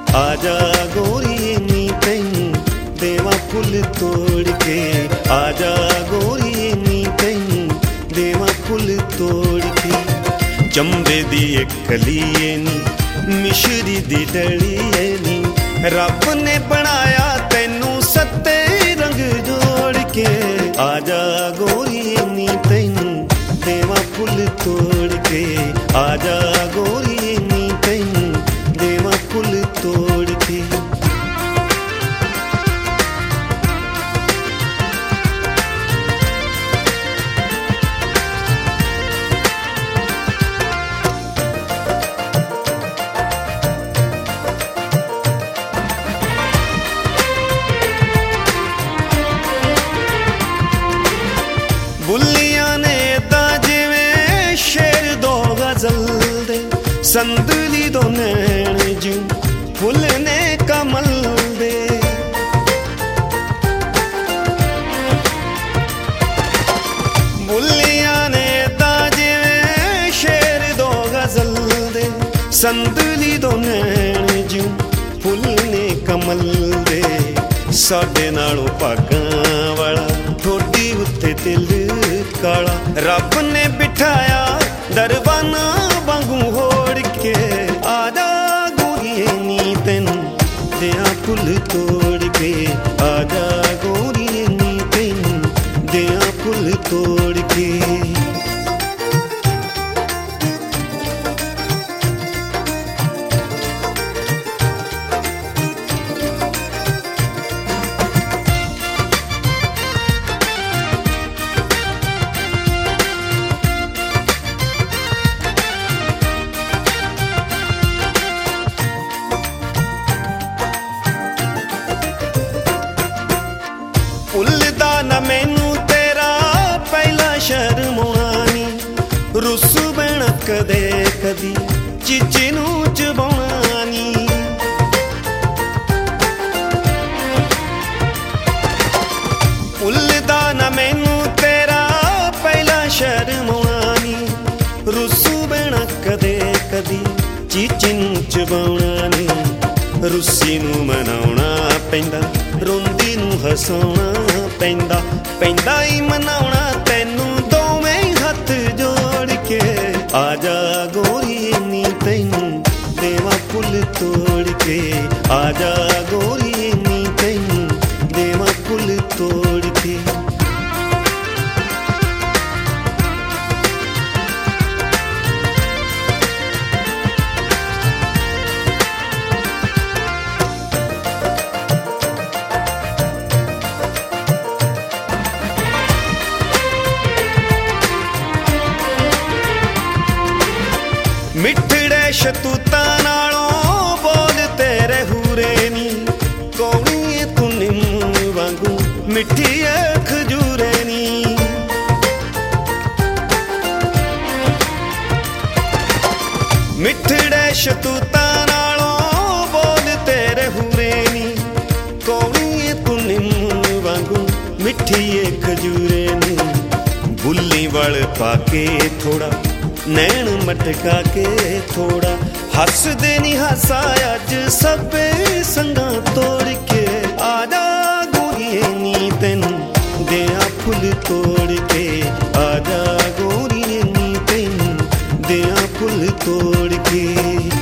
आजा गोरी नी तैनू देवा फुल तोड़ के, आजा गोरी नी तैनू देवा फुल तोड़ के। चंबे दी एक कलीए नी मिश्री दी डलिए नी, रब ने बनाया तैनू सत्ते रंग जोड़ के। आजा गोरी नी तैनू देवा फुल तोड़ के, आजा गोरी नी तैनू देवा फुल तोड़ के। बुल्लियां ने ता जिवें शेर दो गजल दे, संदली दो नैन जू फुल ने कमल दे। बुल्लियां ने ता जिवें शेर दो गजल दे, संदली दो नैन जू फुल ने कमल दे। साडे नालों भागां वाला ठोडी उत्ते तिल काला, रब ने बिठाया दरबाना वांगू होड़ के। आजा गोरीए नी तैनू देआ फुल तोड़ के, आजा गोरीए नी तैनू देआ फुल तोड़ के। भुलदा ना मैनू तेरा पहला शर्माउणा नी, रुस बैण कदे कदी चीची नू चबाउणा नी। भुलदा ना मैनू तेरा पहला शर्माउणा नी, रुस बैण कदे कदी चीची नू चबाउणा नी। रुस्सी नू मनाउणा पैंदा, रोंदी नू हसाउणा पैंदा, पैंदा ही मनाउणा तैनू दोवें हथ जोड़ के। आजा गोरी नी तैनू देवा फुल तोड़ के, आजा गोरी नी तैनू देवा फुल तोड़ के। मिठड़े शतूता नालों बोल तेरे हूरे नी, कौड़ी तू निम्म वांगू मिठी खजूरे नी। मिठड़े शतूता नालों बोल तेरे हूरे नी, कौड़ी तू निम्म वांगू मिठी खजूरे नी। बुल्ली वल पाके थोड़ा नैन मटका के थोड़ा, हस दे नी हासा अज सबे संगा तोड़ के। आजा गोरीए नी तैनू देआ फुल तोड़ के, आजा गोरीए नी तैनू देआ फुल तोड़ के।